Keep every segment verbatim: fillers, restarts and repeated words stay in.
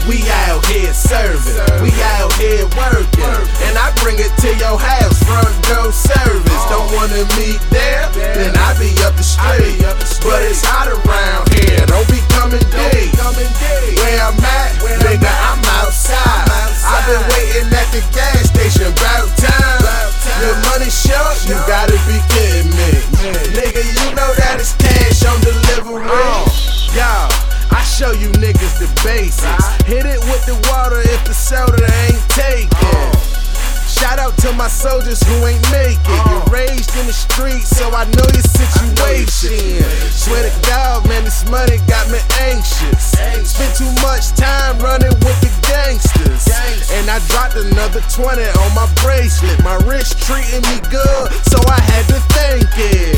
We out here serving, we out here working, and I bring it to your house, front door service. Don't wanna meet there, then I be up the street. But it's hot around here, don't be coming deep. Where I'm at, nigga, I'm outside. I've been waiting at the gas station, about time. Your money short, you gotta be kidding me. Nigga, you know that it's cash on delivery. Y'all, I show you niggas the basics. Hit it with the water if the soda ain't taken. Shout out to my soldiers who ain't make it. You're raised in the streets, so I know your situation. Swear to God, man, this money got me anxious. Spent too much time running with the gangsters, and I dropped another twenty on my bracelet. My wrist treating me good, so I had to thank it.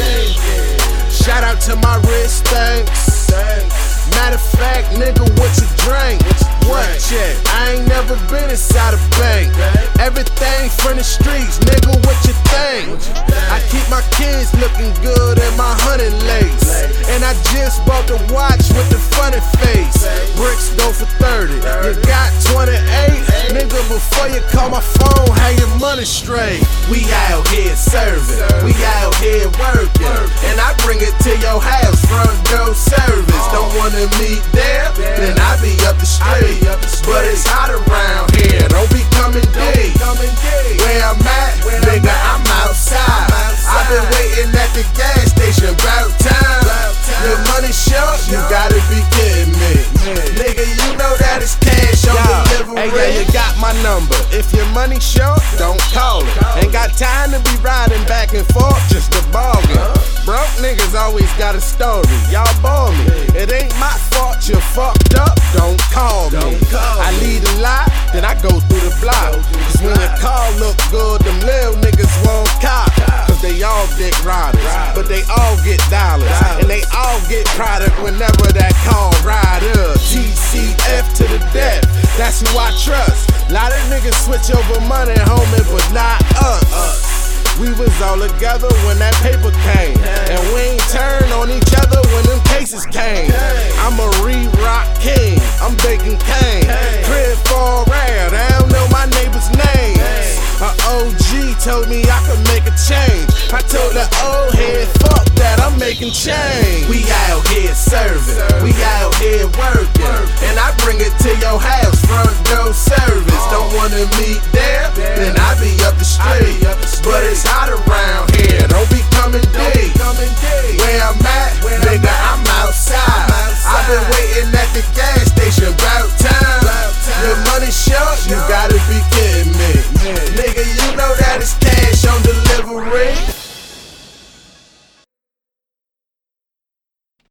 Shout out to my wrist, thanks. Matter of fact, nigga, what you drink? What check? I ain't never been inside a bank. Everything from the streets, nigga, what you think? I keep my kids looking good in my hunting lace, and I just bought the watch with the funny face. Bricks go for thirty, you got twenty-eight. Nigga, before you call my phone, have your money straight. We out here serving, we out here working, and I bring it to your house, front door service. Don't wanna meet there, then I be up the street. But it's hot around here, don't be coming deep. Where I'm at, nigga, I'm outside. I've been waiting at the gas station, about time. Your money short, you gotta be kidding me. Nigga, you know that it's cash on delivery. Hey, yeah, you got my number. If your money short, don't call it. Ain't got time to be riding back and forth just to bargain. Broke niggas always got a story, y'all bore me. It ain't my fault you fucked up, don't call me. I lead a lot, then I go through the block. Cause when your car look good, them little niggas won't cop. Cause they all get riders, but they all get dollars. And they all get product whenever that car ride up. T C F to the death, that's who I trust. Lot of niggas switch over money, homie, but not us. We was all together when that paper came, and we ain't turn on each other when them cases came. I'm a re-rock king, I'm baking cane. Crib for rare, they don't know my neighbor's name. A O G told me I could make a change. I told the old head, fuck that, I'm making change. We out here serving, we out here working, and I bring it to your house, front door service. Don't wanna meet there, then I be up the street. But it's hot around here, don't be coming deep. Where I'm at, nigga, I'm outside. I've been waiting at the gas station, about time. Your money short, you gotta be kidding me. Nigga, you know that it's cash on delivery.